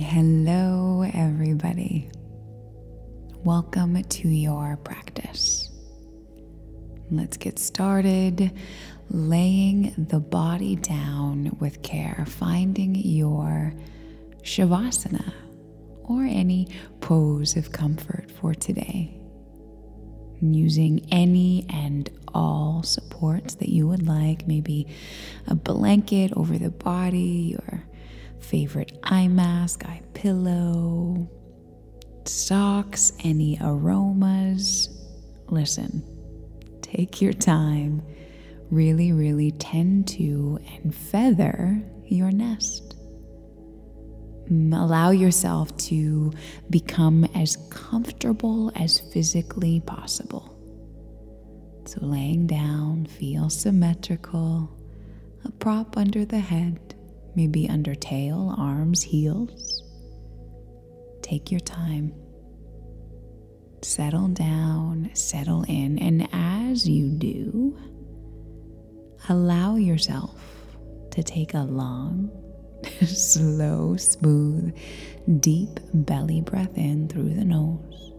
Hello, everybody. Welcome to your practice. Let's get started laying the body down with care, finding your Shavasana or any pose of comfort for today. Using any and all supports that you would like, maybe a blanket over the body, your favorite eye mask, eye pillow, socks, any aromas. Listen, take your time. Really tend to and feather your nest. Allow yourself to become as comfortable as physically possible. So laying down, feel symmetrical, a prop under the head, maybe under tail, arms, heels. Take your time. Settle down, settle in, and as you do, allow yourself to take a long, slow, smooth, deep belly breath in through the nose.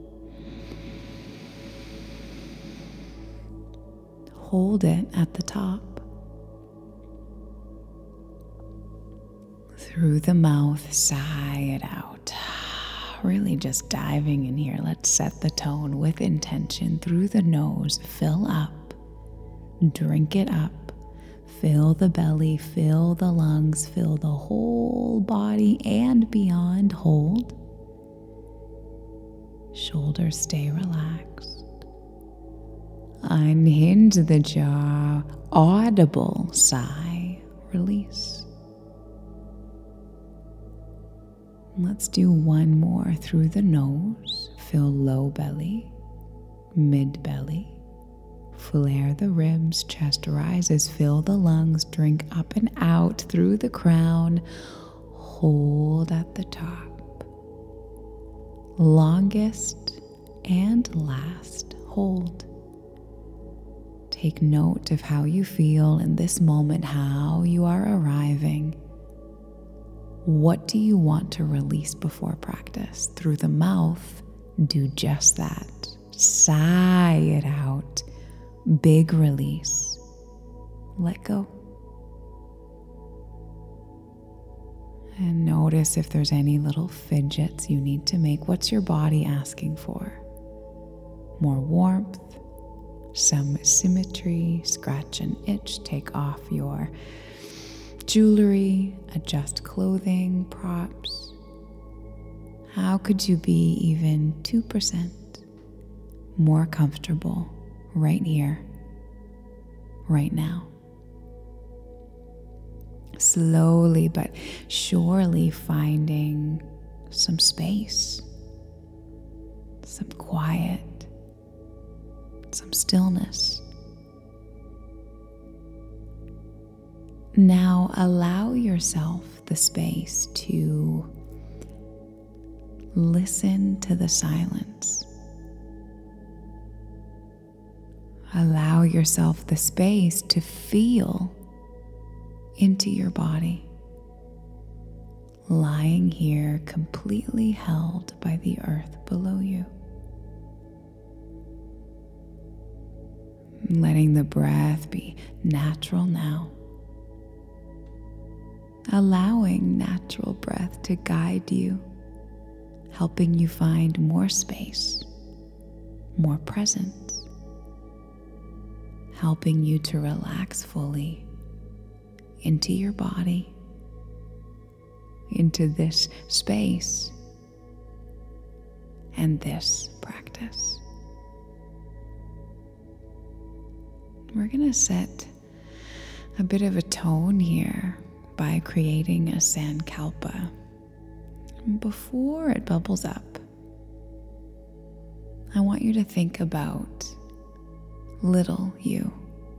Hold it at the top. Through the mouth, sigh it out. Really just diving in here. Let's set the tone with intention. Through the nose, fill up, drink it up. Fill the belly, fill the lungs, fill the whole body and beyond. Hold. Shoulders stay relaxed. Unhinge the jaw. Audible sigh. Release. Let's do one more through the nose. Fill low belly, mid belly. Flare the ribs, chest rises, fill the lungs, drink up and out through the crown. Hold at the top. Longest and last, hold. Take note of how you feel in this moment, how you are arriving. What do you want to release before practice? Through the mouth, do just that. Sigh it out. Big release. Let go. And notice if there's any little fidgets you need to make. What's your body asking for? More warmth, some symmetry, scratch and itch, take off your jewelry, adjust clothing, props. How could you be even 2% more comfortable right here, right now? Slowly but surely finding some space, some quiet, some stillness. Now allow yourself the space to listen to the silence. Allow yourself the space to feel into your body, lying here completely held by the earth below you. Letting the breath be natural now. Allowing natural breath to guide you, helping you find more space, more presence, helping you to relax fully into your body, into this space and this practice. We're going to set a bit of a tone here by creating a Sankalpa. Before it bubbles up, I want you to think about little you,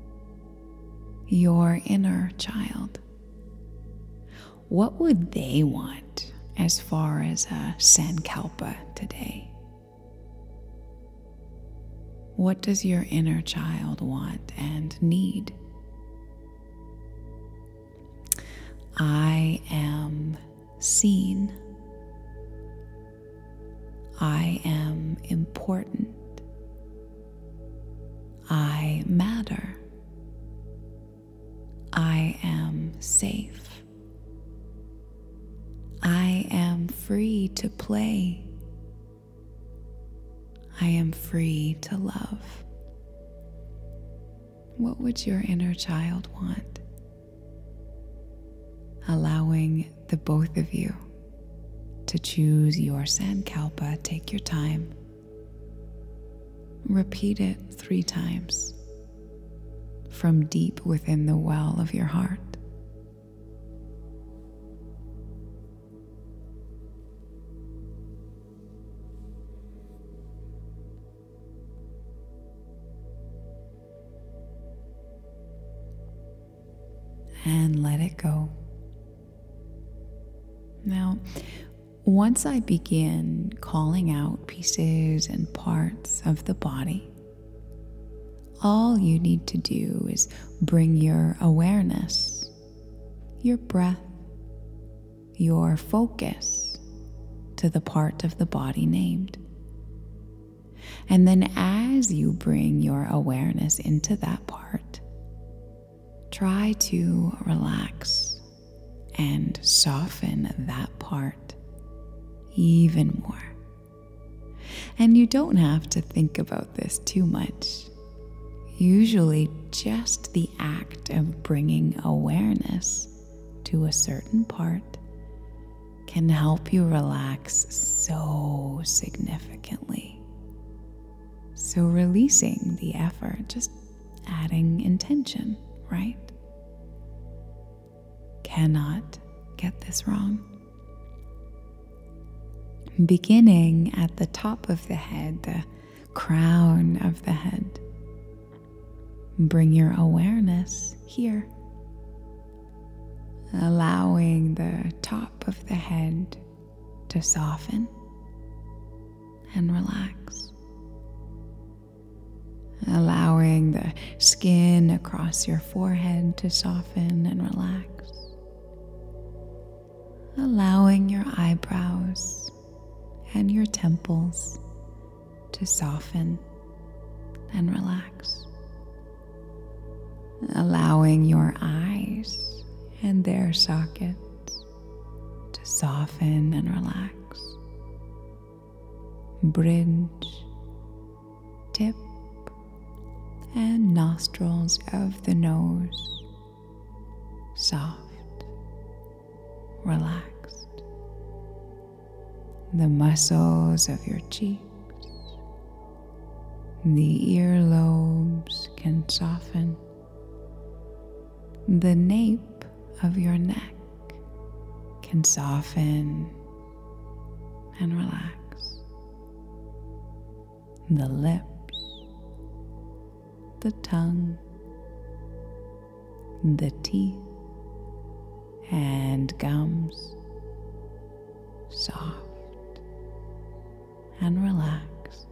your inner child. What would they want as far as a Sankalpa today? What does your inner child want and need? I am seen. I am important. I matter. I am safe. I am free to play. I am free to love. What would your inner child want? Allowing the both of you to choose your Sankalpa. Take your time. Repeat it 3 times from deep within the well of your heart. And let it go. Now, once I begin calling out pieces and parts of the body, all you need to do is bring your awareness, your breath, your focus to the part of the body named. And then as you bring your awareness into that part, try to relax and soften that part even more. And you don't have to think about this too much. Usually, just the act of bringing awareness to a certain part can help you relax so significantly. So releasing the effort, just adding intention, right? Cannot get this wrong. Beginning at the top of the head, the crown of the head, bring your awareness here, allowing the top of the head to soften and relax, allowing the skin across your forehead to soften and relax, allowing your eyebrows and your temples to soften and relax, allowing your eyes and their sockets to soften and relax, bridge, tip, and nostrils of the nose, soft, relaxed. The muscles of your cheeks, the earlobes can soften. The nape of your neck can soften and relax. The lips, the tongue, the teeth, and gums, soft and relaxed.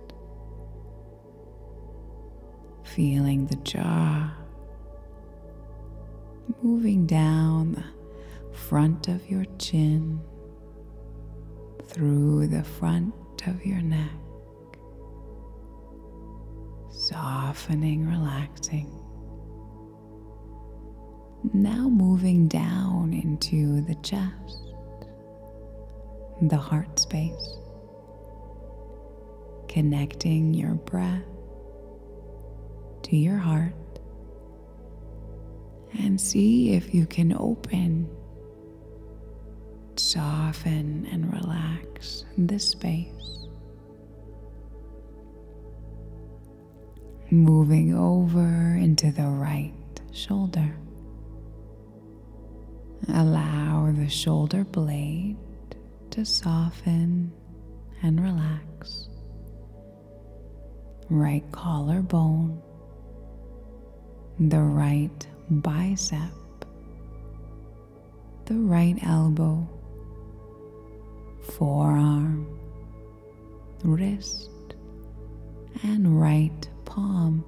Feeling the jaw moving down the front of your chin, through the front of your neck, softening, relaxing. Now moving down into the chest, the heart space, connecting your breath to your heart, and see if you can open, soften, and relax this space. Moving over into the right shoulder. Allow the shoulder blade to soften and relax. Right collarbone, the right bicep, the right elbow, forearm, wrist, and right palm,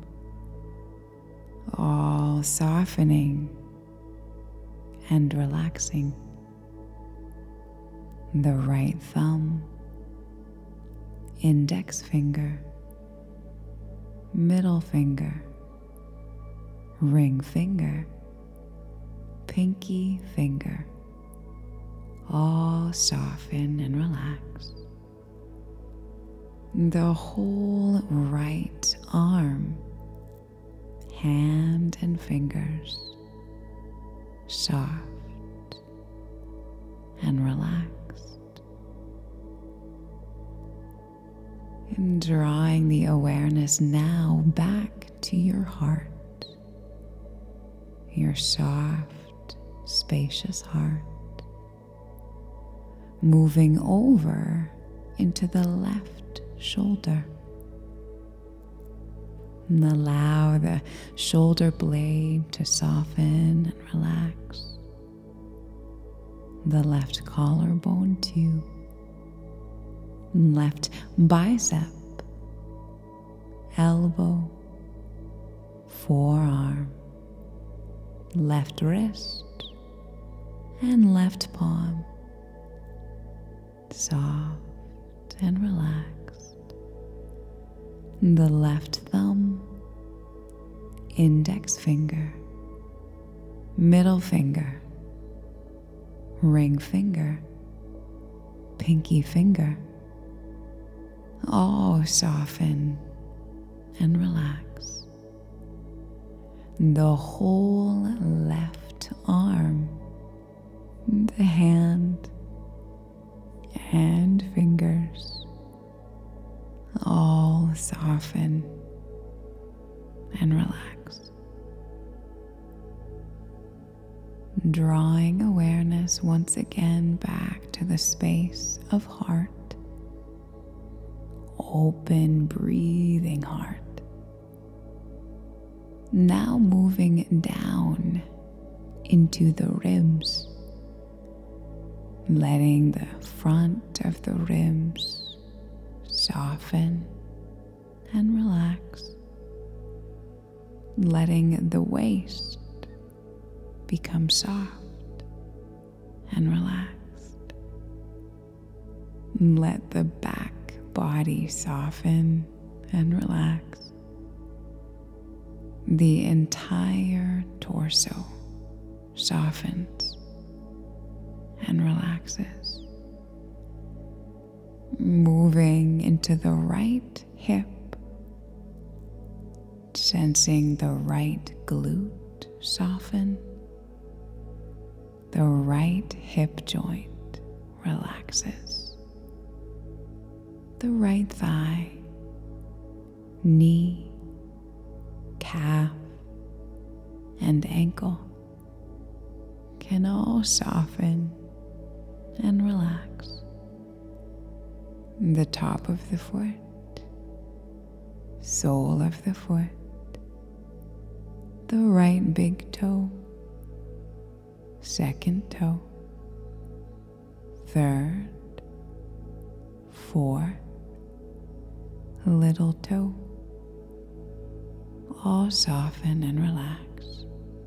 all softening and relaxing. The right thumb, index finger, middle finger, ring finger, pinky finger, all soften and relax. The whole right arm, hand and fingers, soft and relaxed. And drawing the awareness now back to your heart, your soft, spacious heart, moving over into the left shoulder. And allow the shoulder blade to soften and relax. The left collarbone too. Left bicep, elbow, forearm, left wrist, and left palm. Soft and relaxed. The left thumb, index finger, middle finger, ring finger, pinky finger, all soften and relax. The whole left arm, the hand and fingers, all soften and relax. Drawing awareness once again back to the space of heart. Open, breathing heart. Now moving down into the ribs, letting the front of the ribs soften and relax, letting the waist become soft and relaxed. Let the back body soften and relax. The entire torso softens and relaxes. Moving into the right hip, sensing the right glute soften. The right hip joint relaxes. The right thigh, knee, calf, and ankle can all soften and relax. The top of the foot, sole of the foot, the right big toe, second toe, third, fourth, little toe, all soften and relax.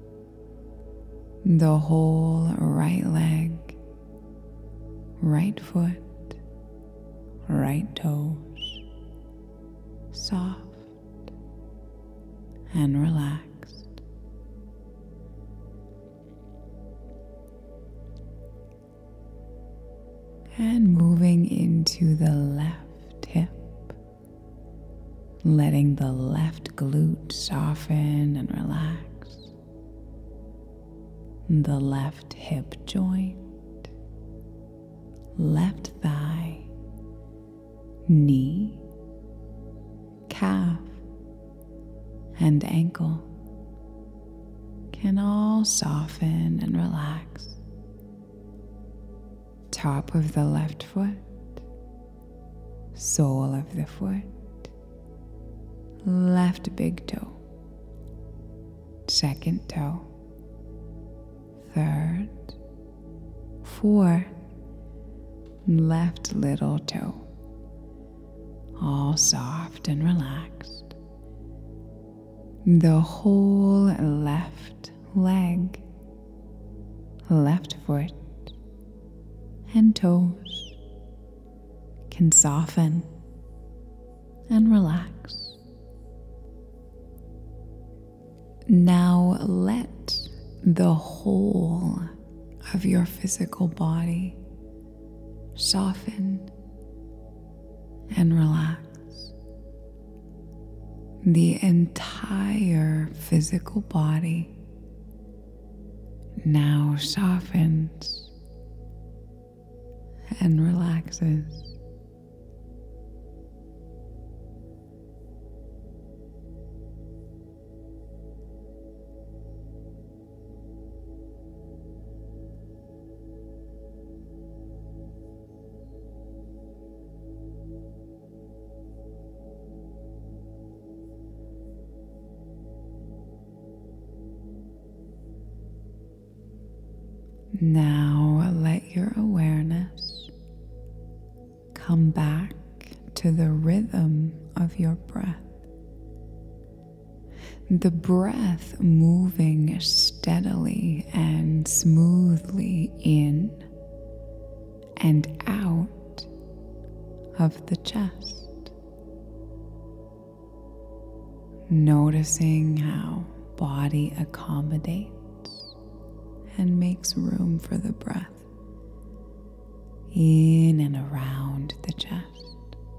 The whole right leg, right foot, right toes, soft and relaxed. And moving into the left hip, letting the left glute soften and relax. The left hip joint, left thigh, knee, calf, and ankle can all soften and relax. Top of the left foot, sole of the foot, left big toe, second toe, third, fourth, left little toe, all soft and relaxed. The whole left leg, left foot, and toes can soften Now let the whole of your physical body soften and relax. The entire physical body now softens and relaxes. Now let your awareness come back to the rhythm of your breath. The breath moving steadily and smoothly in and out of the chest. Noticing how body accommodates and makes room for the breath in and around the chest.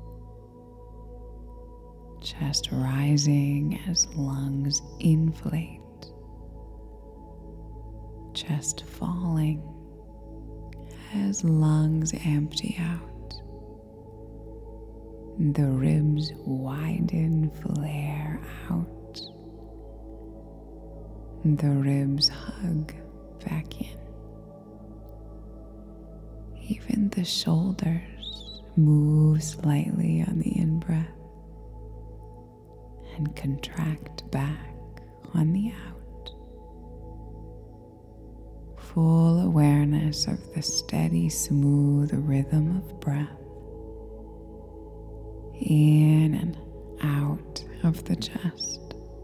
Chest rising as lungs inflate. Chest falling as lungs empty out. The ribs widen, flare out. The ribs hug back in. Even the shoulders move slightly on the in-breath and contract back on the out. Full awareness of the steady, smooth rhythm of breath in and out of the chest.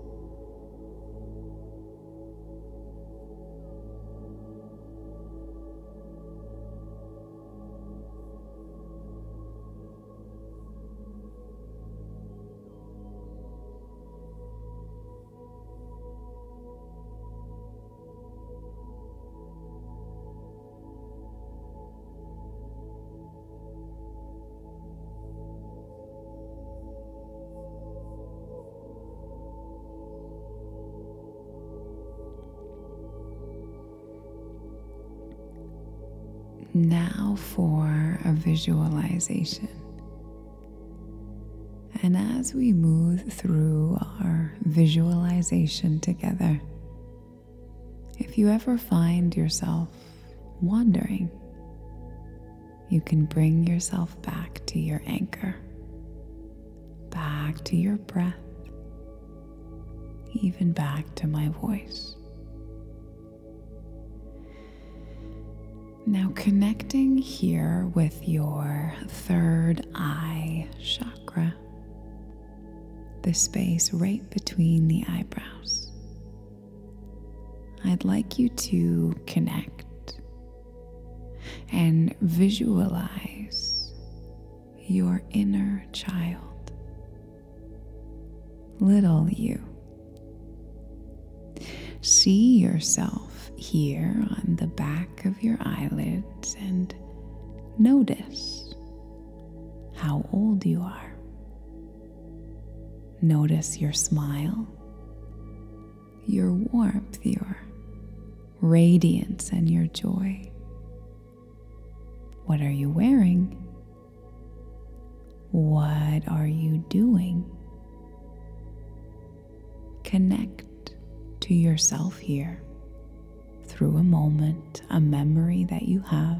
Now for a visualization. And as we move through our visualization together, if you ever find yourself wandering, you can bring yourself back to your anchor, back to your breath, even back to my voice. Now connecting here with your third eye chakra, the space right between the eyebrows. I'd like you to connect and visualize your inner child, little you. See yourself here on the back of your eyelids and notice how old you are. Notice your smile, your warmth, your radiance, and your joy. What are you wearing? What are you doing? Connect to yourself here through a moment, a memory that you have,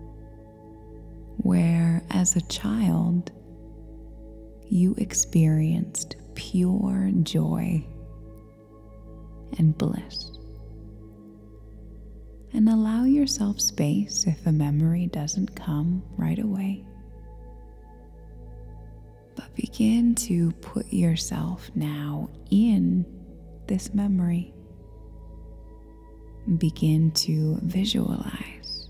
where as a child you experienced pure joy and bliss. And allow yourself space if a memory doesn't come right away. But begin to put yourself now in this memory. Begin to visualize.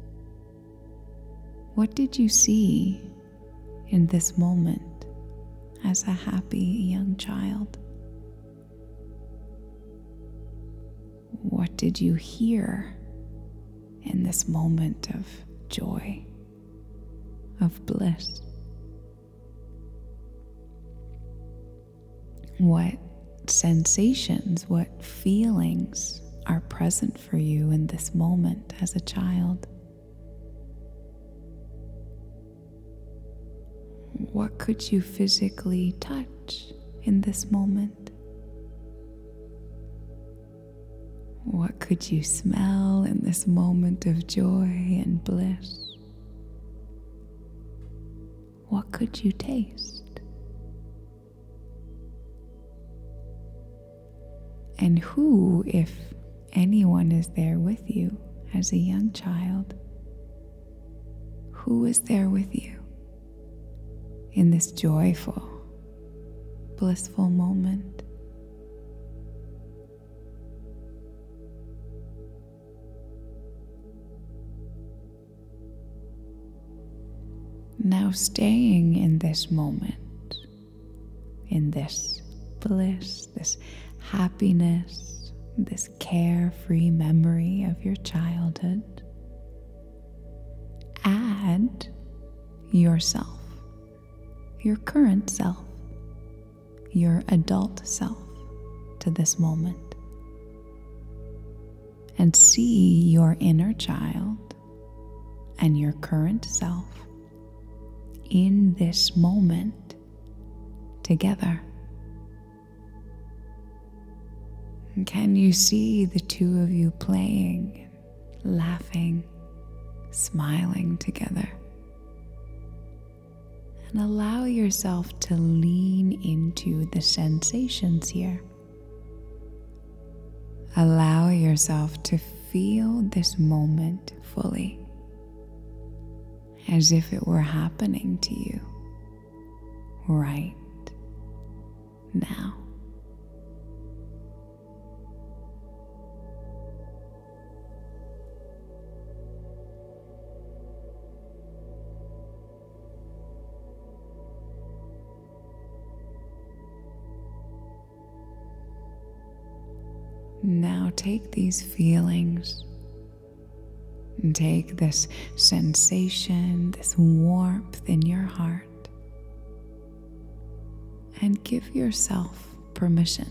What did you see in this moment as a happy young child? What did you hear in this moment of joy, of bliss? What sensations, what feelings are present for you in this moment as a child? What could you physically touch in this moment? What could you smell in this moment of joy and bliss? What could you taste? And who, if anyone, is there with you as a young child? Who is there with you in this joyful, blissful moment? Now, staying in this moment, in this bliss, this happiness, this carefree memory of your childhood, add yourself, your current self, your adult self to this moment, and see your inner child and your current self in this moment together. Can you see the two of you playing, laughing, smiling together? And allow yourself to lean into the sensations here. Allow yourself to feel this moment fully, as if it were happening to you right now. Now take these feelings and take this sensation, this warmth in your heart, and give yourself permission.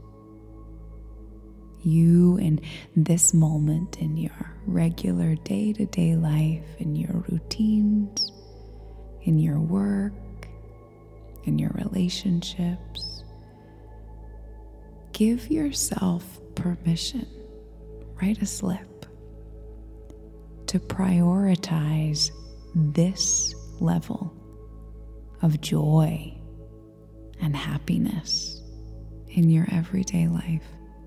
You, in this moment, in your regular day-to-day life, in your routines, in your work, in your relationships, give yourself permission, write a slip, to prioritize this level of joy and happiness in your everyday life.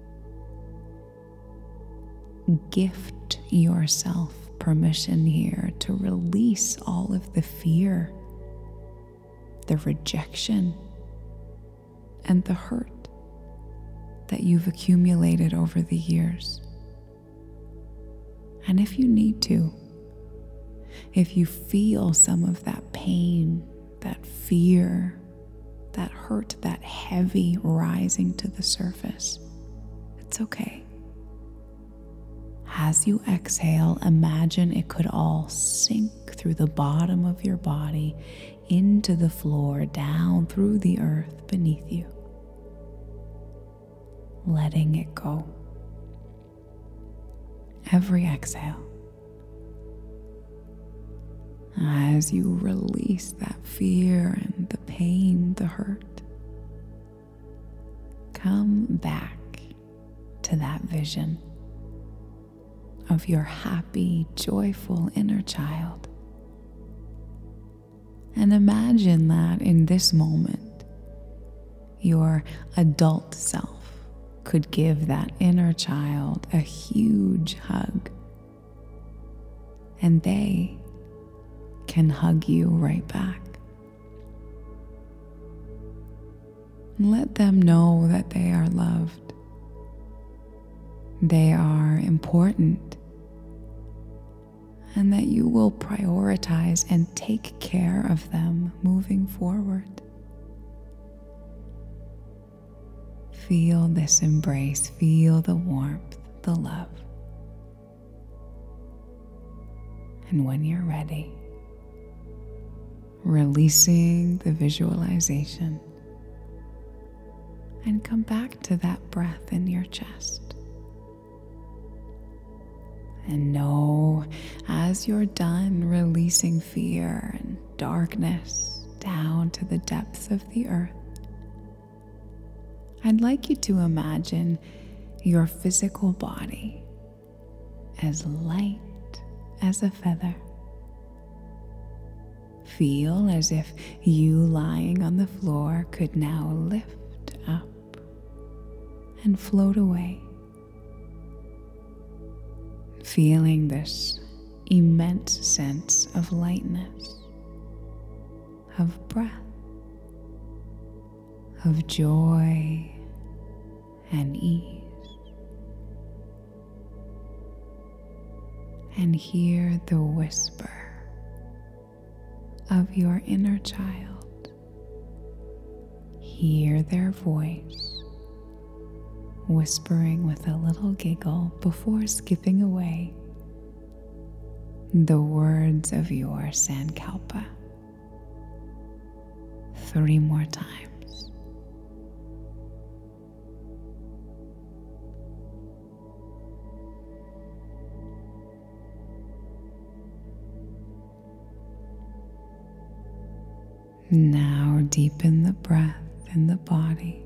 Gift yourself permission here to release all of the fear, the rejection, and the hurt that you've accumulated over the years. And if you need to, if you feel some of that pain, that fear, that hurt, that heavy rising to the surface, it's okay. As you exhale, imagine it could all sink through the bottom of your body, into the floor, down through the earth beneath you, letting it go. Every exhale, as you release that fear and the pain, the hurt, come back to that vision of your happy, joyful inner child. And imagine that in this moment, your adult self could give that inner child a huge hug, and they can hug you right back. Let them know that they are loved. They are important, and that you will prioritize and take care of them moving forward. Feel this embrace, feel the warmth, the love. And when you're ready, releasing the visualization, and come back to that breath in your chest. And know, as you're done releasing fear and darkness down to the depths of the earth, I'd like you to imagine your physical body as light as a feather. Feel as if you lying on the floor could now lift up and float away. Feeling this immense sense of lightness, of breath, of joy and ease. And hear the whisper of your inner child. Hear their voice, whispering with a little giggle before skipping away the words of your Sankalpa. 3 more times. Now deepen the breath in the body.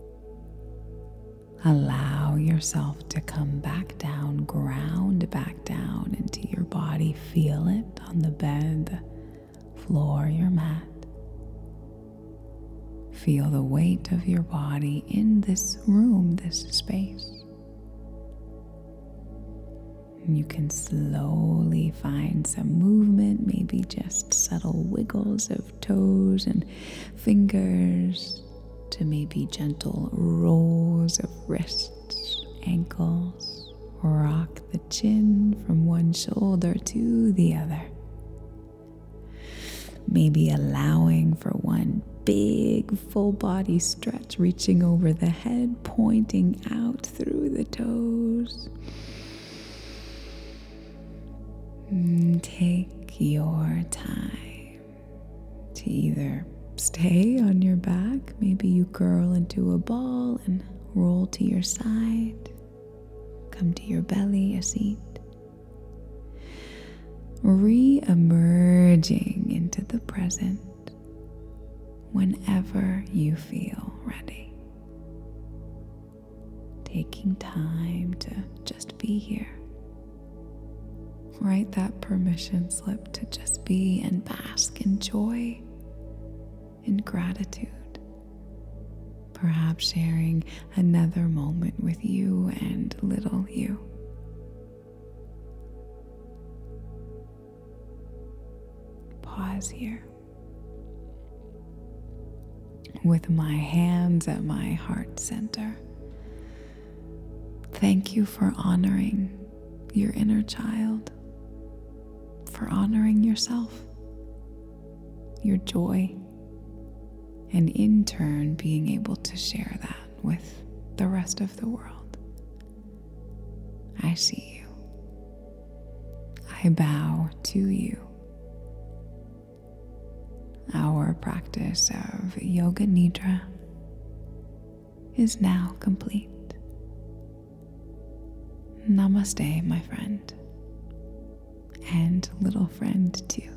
Allow yourself to come back down, ground back down into your body. Feel it on the bed, the floor, your mat. Feel the weight of your body in this room, this space. And you can slowly find some movement, maybe just subtle wiggles of toes and fingers, to maybe gentle rolls of wrists, ankles. Rock the chin from one shoulder to the other. Maybe allowing for one big full body stretch, reaching over the head, pointing out through the toes. Take your time to either stay on your back, maybe you curl into a ball and roll to your side, come to your belly, a seat, re-emerging into the present whenever you feel ready. Taking time to just be here. Write that permission slip to just be and bask in joy, in gratitude. Perhaps sharing another moment with you and little you. Pause here. With my hands at my heart center, thank you for honoring your inner child, for honoring yourself, your joy, and in turn being able to share that with the rest of the world. I see you. I bow to you. Our practice of Yoga Nidra is now complete. Namaste, my friend, and little friend too.